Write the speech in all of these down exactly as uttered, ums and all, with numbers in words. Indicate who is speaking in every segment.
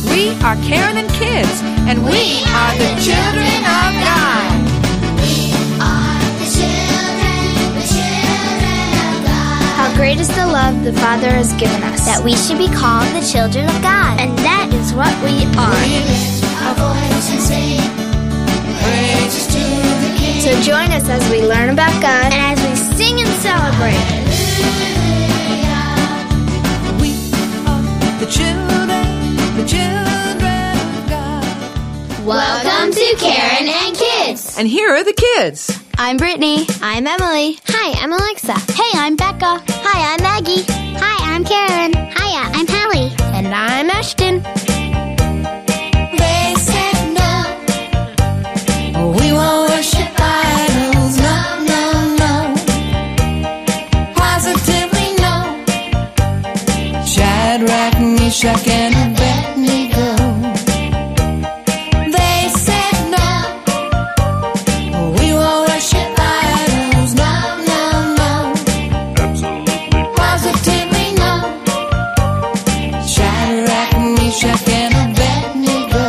Speaker 1: We are Karen and Kids, and we are the children of God.
Speaker 2: We are the children, the children of God.
Speaker 3: How great is the love the Father has given us,
Speaker 2: That we should be called the children of God.
Speaker 3: and that is what we are.
Speaker 2: We lift our voice and sing praises to the King.
Speaker 3: So join us as we learn about God and as we sing and celebrate.
Speaker 1: We are the children, the children of God.
Speaker 2: Welcome to Karen and Kids.
Speaker 1: And here are the kids.
Speaker 3: I'm Brittany. I'm Emily. Hi, I'm Alexa.
Speaker 2: Hey, I'm Becca. Hi, I'm Maggie. Hi, I'm Karen. Hiya, I'm Hallie.
Speaker 3: And I'm Ashton.
Speaker 2: They said no.
Speaker 1: We won't worship idols, no, no, no. Positively no. Shadrach, Meshach, and Abednego. They said no. We won't worship idols, no, no, no.
Speaker 4: Absolutely.
Speaker 1: Positively no. Shadrach, Meshach, and Abednego.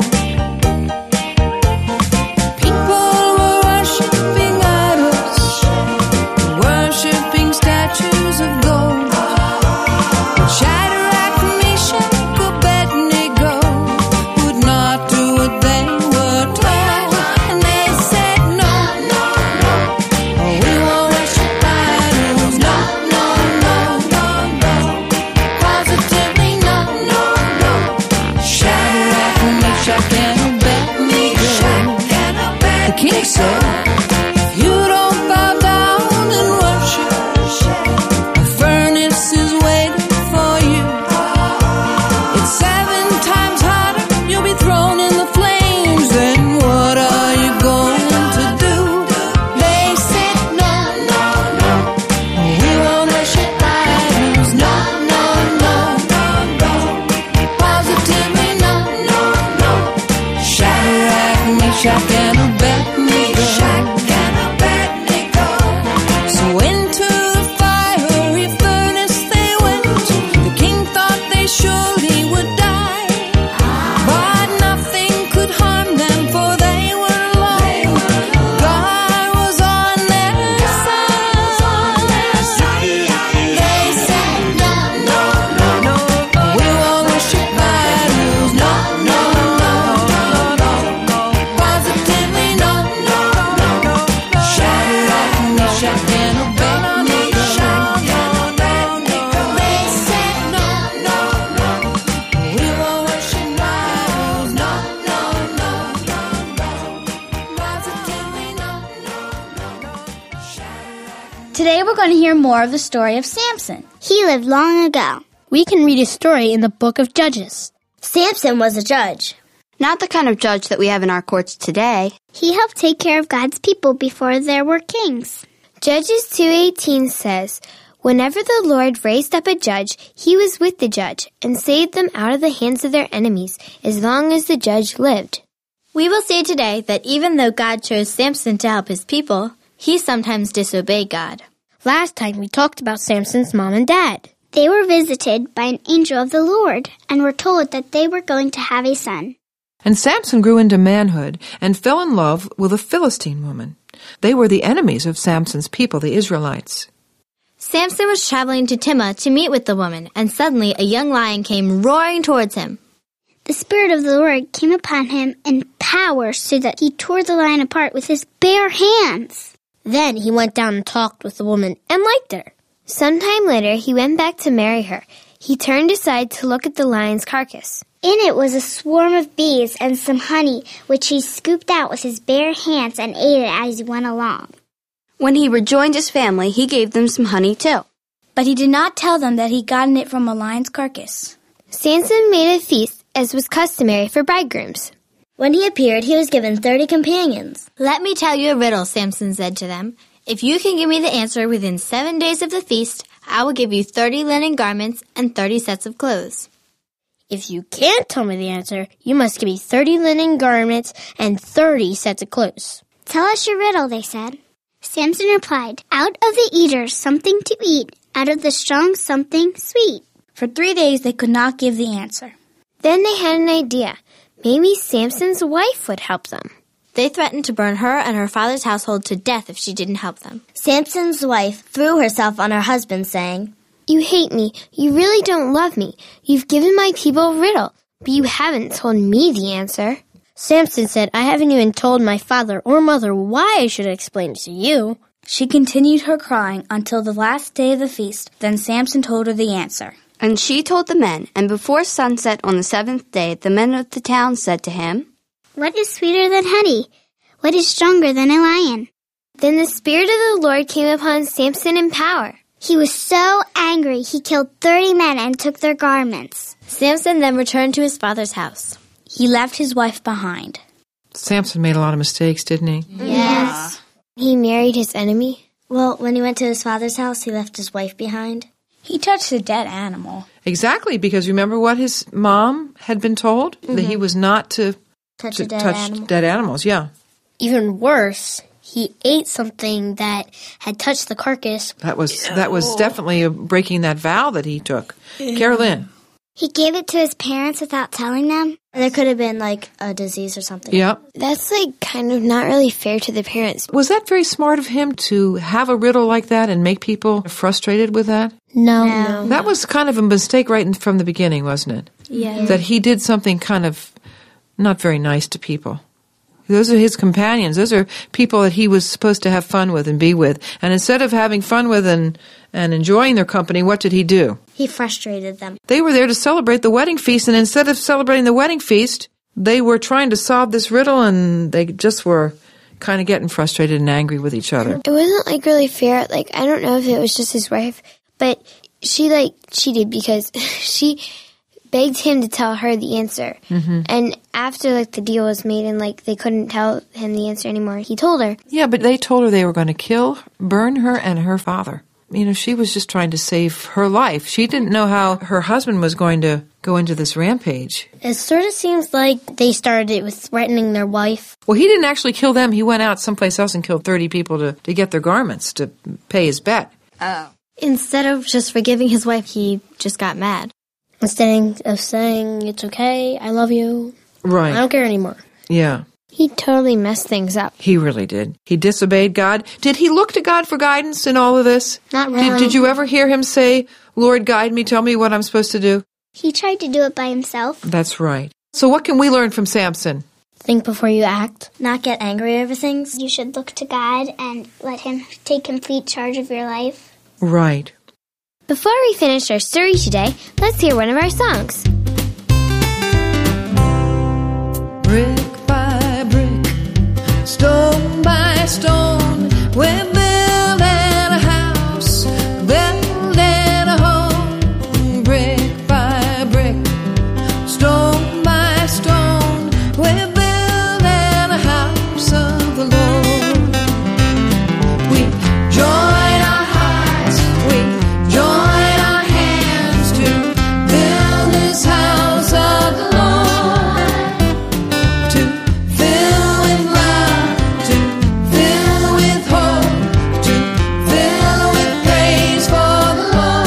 Speaker 1: People were worshiping idols, worshiping statues of gold. Shadrach, Meshach, Abednego would not do what they were told, and they said no, no, no. We won't worship idols, no, no, no, no, no. Positively no, no, no. Shadrach, Meshach, and Abednego. The king said, if you don't bow down and worship, a furnace is waiting for you. It's seven times hotter, you'll be thrown in the flames. Then what are you going to do? They said no, no, no. We won't worship idols, no, no, no, no, no. Positively no, no, no. Shadrach, Meshach, and Abednego. So into the fiery furnace they went. The king thought they surely would die, but nothing could harm them, for they were alone. God was on their side. They said no, no, no, no. We won't worship idols, no, no, no, no, no. Positively no, no, no, no. Shadrach, Meshach, and Abednego. They said no, no, no. We won't worship idols, no, no, no, no, no. Positively no, no, no, no. Shadrach.
Speaker 3: Today we're going to hear more of the story of Samson.
Speaker 2: He lived long ago.
Speaker 3: We can read his story in the book of Judges.
Speaker 2: Samson was a judge.
Speaker 5: Not the kind of judge that we have in our courts today.
Speaker 2: He helped take care of God's people before there were kings.
Speaker 3: Judges two eighteen says, "Whenever the Lord raised up a judge, he was with the judge and saved them out of the hands of their enemies as long as the judge lived." We will see today that even though God chose Samson to help his people, he sometimes disobeyed God. Last time we talked about Samson's mom and dad.
Speaker 2: They were visited by an angel of the Lord and were told that they were going to have a son.
Speaker 1: And Samson grew into manhood and fell in love with a Philistine woman. They were the enemies of Samson's people, the Israelites.
Speaker 3: Samson was traveling to Timnah to meet with the woman, and suddenly a young lion came roaring towards him.
Speaker 2: The Spirit of the Lord came upon him in power so that he tore the lion apart with his bare hands.
Speaker 3: Then he went down and talked with the woman and liked her. Sometime later, he went back to marry her. He turned aside to look at the lion's carcass.
Speaker 2: In it was a swarm of bees and some honey, which he scooped out with his bare hands and ate it as he went along.
Speaker 5: When he rejoined his family, he gave them some honey too.
Speaker 3: But he did not tell them that he'd gotten it from a lion's carcass. Samson made a feast, as was customary for bridegrooms.
Speaker 6: When he appeared, he was given thirty companions.
Speaker 3: "Let me tell you a riddle," Samson said to them. "If you can give me the answer within seven days of the feast, I will give you thirty linen garments and thirty sets of clothes." "If you can't tell me the answer, you must give me thirty linen garments and thirty sets of clothes."
Speaker 2: "Tell us your riddle," they said. Samson replied, "Out of the eaters something to eat, out of the strong something sweet."
Speaker 3: For three days they could not give the answer. Then they had an idea. Maybe Samson's wife would help them.
Speaker 7: They threatened to burn her and her father's household to death if she didn't help them.
Speaker 6: Samson's wife threw herself on her husband, saying,
Speaker 3: You hate me. You really don't love me. You've given my people a riddle, but you haven't told me the answer.
Speaker 8: Samson said, I haven't even told my father or mother why I should explain it to you.
Speaker 9: She continued her crying until the last day of the feast. Then Samson told her the answer.
Speaker 5: And she told the men, and before sunset on the seventh day, the men of the town said to him,
Speaker 2: What is sweeter than honey? What is stronger than a lion?
Speaker 3: Then the Spirit of the Lord came upon Samson in power.
Speaker 2: He was so angry, he killed thirty men and took their garments.
Speaker 7: Samson then returned to his father's house.
Speaker 9: He left his wife behind.
Speaker 10: Samson made a lot of mistakes, didn't he?
Speaker 6: Yes.
Speaker 3: He married his enemy.
Speaker 6: Well, when he went to his father's house, he left his wife behind.
Speaker 9: He touched a dead animal.
Speaker 10: Exactly, because remember what his mom had been told? Mm-hmm. That he was not to
Speaker 6: touch,
Speaker 10: to
Speaker 6: a dead,
Speaker 10: touch
Speaker 6: animal.
Speaker 10: dead animals. Yeah.
Speaker 8: Even worse, he ate something that had touched the carcass.
Speaker 10: That was that was definitely a breaking that vow that he took. Carolyn.
Speaker 2: He gave it to his parents without telling them.
Speaker 6: There could have been, like, a disease or something.
Speaker 10: Yep.
Speaker 3: That's, like, kind of not really fair to the parents.
Speaker 10: Was that very smart of him to have a riddle like that and make people frustrated with that?
Speaker 8: No.
Speaker 6: No.
Speaker 10: That was kind of a mistake right in, from the beginning, wasn't it?
Speaker 9: Yeah.
Speaker 10: That he did something kind of not very nice to people. Those are his companions. Those are people that he was supposed to have fun with and be with. And instead of having fun with and, and enjoying their company, what did he do?
Speaker 6: He frustrated them.
Speaker 10: They were there to celebrate the wedding feast, and instead of celebrating the wedding feast, they were trying to solve this riddle, and they just were kind of getting frustrated and angry with each other.
Speaker 3: It wasn't, like, really fair. Like, I don't know if it was just his wife, but she, like, cheated because she begged him to tell her the answer. Mm-hmm. And after, like, the deal was made and, like, they couldn't tell him the answer anymore, he told her.
Speaker 10: Yeah, but they told her they were going to kill, burn her and her father. You know, she was just trying to save her life. She didn't know how her husband was going to go into this rampage.
Speaker 8: It sort of seems like they started it with threatening their wife.
Speaker 10: Well, he didn't actually kill them. He went out someplace else and killed thirty people to, to get their garments, to pay his bet.
Speaker 7: Oh. Instead of just forgiving his wife, he just got mad.
Speaker 8: Instead of saying, it's okay, I love you.
Speaker 10: Right.
Speaker 8: I don't care anymore.
Speaker 10: Yeah.
Speaker 3: He totally messed things up.
Speaker 10: He really did. He disobeyed God. Did he look to God for guidance in all of this?
Speaker 8: Not really.
Speaker 10: Did, did you ever hear him say, Lord, guide me, tell me what I'm supposed to do?
Speaker 2: He tried to do it by himself.
Speaker 10: That's right. So what can we learn from Samson?
Speaker 8: Think before you act.
Speaker 6: Not get angry over things.
Speaker 2: You should look to God and let him take complete charge of your life.
Speaker 10: Right.
Speaker 3: Before we finish our story today, let's hear one of our songs.
Speaker 1: Brick by brick, stone by stone, we're building a house, building a home. Brick by brick, stone by stone, we're building a house of the Lord. We join our hearts, we join our hands to build this house of the Lord, to fill with love, to fill with hope, to fill with praise for the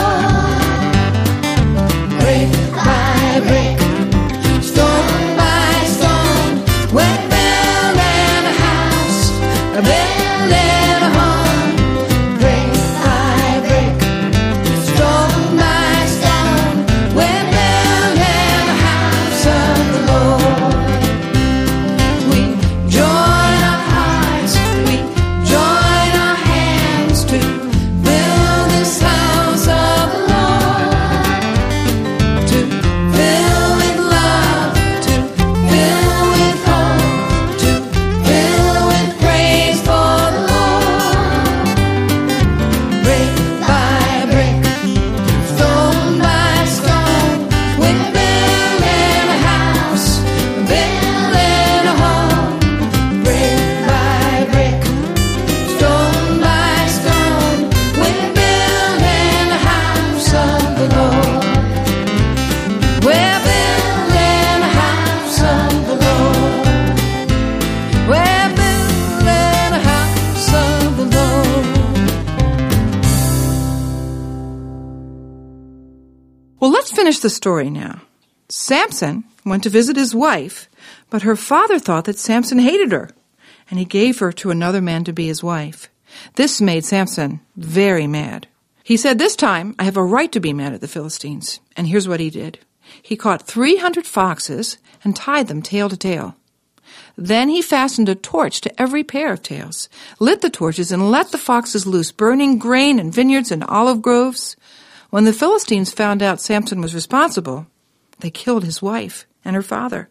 Speaker 1: Lord. Brick by brick, stone by stone, we're building a house, building a home. Brick by brick, stone by stone, we're building a house of the Lord. We join our hearts, we join our hands to build this house of the Lord, to fill with love, to fill with hope, to fill with praise for the Lord. Brick by brick, stone by stone, we're building a house, building a home. Brick by brick, stone by stone, we're building a house of the Lord. We're building a house of the Lord. We're building a house of the Lord.
Speaker 10: Well, let's finish the story now. Samson went to visit his wife, but her father thought that Samson hated her, and he gave her to another man to be his wife. This made Samson very mad. He said, "This time I have a right to be mad at the Philistines." And here's what he did. He caught three hundred foxes and tied them tail to tail. Then he fastened a torch to every pair of tails, lit the torches, and let the foxes loose, burning grain and vineyards and olive groves. When the Philistines found out Samson was responsible, they killed his wife and her father.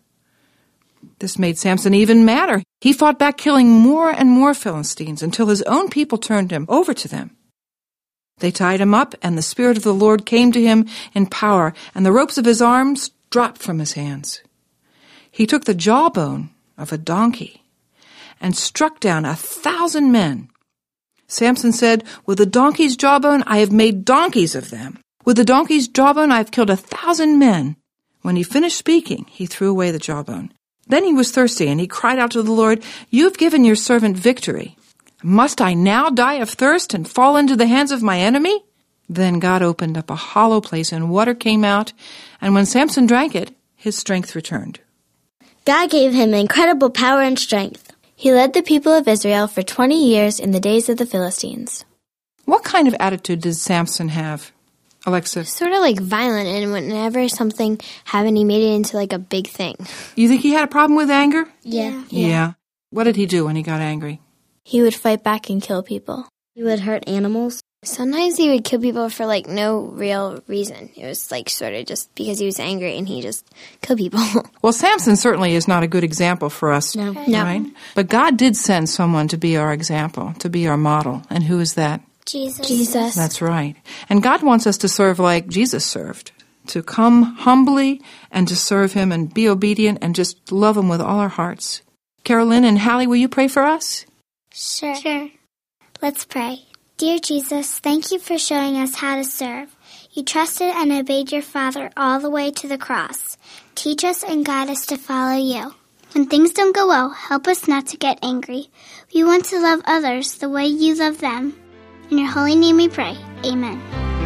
Speaker 10: This made Samson even madder. He fought back, killing more and more Philistines until his own people turned him over to them. They tied him up, and the Spirit of the Lord came to him in power, and the ropes of his arms dropped from his hands. He took the jawbone of a donkey and struck down a thousand men. Samson said, "With the donkey's jawbone I have made donkeys of them. With the donkey's jawbone I have killed a thousand men." When he finished speaking, he threw away the jawbone. Then he was thirsty, and he cried out to the Lord, "You have given your servant victory. Must I now die of thirst and fall into the hands of my enemy?" Then God opened up a hollow place, and water came out, and when Samson drank it, his strength returned.
Speaker 6: God gave him incredible power and strength.
Speaker 7: He led the people of Israel for twenty years in the days of the Philistines.
Speaker 10: What kind of attitude did Samson have, Alexa?
Speaker 8: Sort of like violent, and whenever something happened, he made it into like a big thing.
Speaker 10: You think he had a problem with anger?
Speaker 6: Yeah.
Speaker 10: Yeah. yeah. What did he do when he got angry?
Speaker 7: He would fight back and kill people.
Speaker 6: He would hurt animals.
Speaker 8: Sometimes he would kill people for like no real reason. It was like sort of just because he was angry and he just killed people.
Speaker 10: Well, Samson certainly is not a good example for us.
Speaker 6: No.
Speaker 8: No.
Speaker 10: Right? But God did send someone to be our example, to be our model. And who is that?
Speaker 2: Jesus.
Speaker 7: Jesus.
Speaker 10: That's right. And God wants us to serve like Jesus served, to come humbly and to serve him and be obedient and just love him with all our hearts. Carolyn and Hallie, will you pray for us?
Speaker 2: Sure. Sure. Let's pray. Dear Jesus, thank you for showing us how to serve. You trusted and obeyed your Father all the way to the cross. Teach us and guide us to follow you. When things don't go well, help us not to get angry. We want to love others the way you love them. In your holy name we pray. Amen.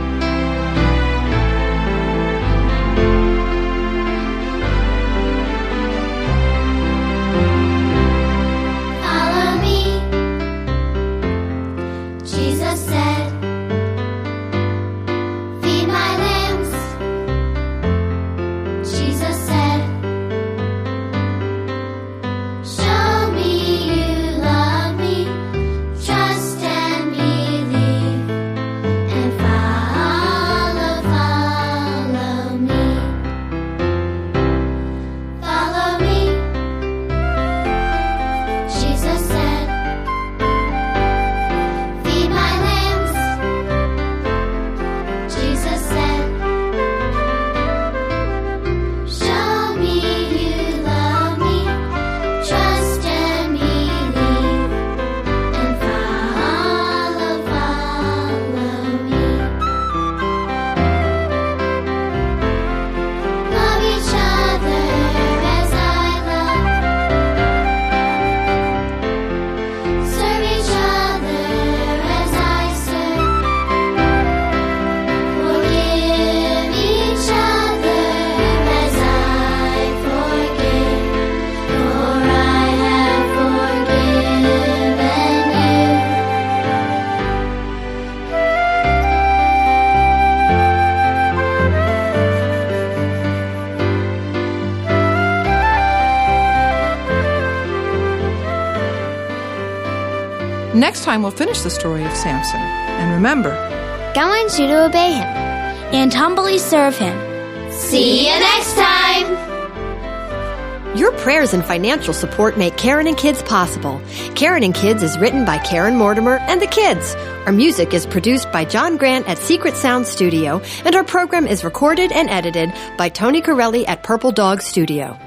Speaker 1: Follow me, Jesus said. Feed my lambs, Jesus said. Show me you love me, trust and believe, and follow, follow me. Follow me, Jesus said. Feed my lambs, Jesus said. Show me you love me, trust and believe, and follow, follow me. Love each other as I love. Serve each other as I serve. Forgive each other as I forgive. For I have forgiven
Speaker 10: Next time we'll finish the story of Samson. And remember,
Speaker 8: God wants you to obey him.
Speaker 9: And humbly serve him.
Speaker 1: See you next time!
Speaker 11: Your prayers and financial support make Karen and Kids possible. Karen and Kids is written by Karen Mortimer and the kids. Our music is produced by John Grant at Secret Sound Studio, and our program is recorded and edited by Tony Corelli at Purple Dog Studio.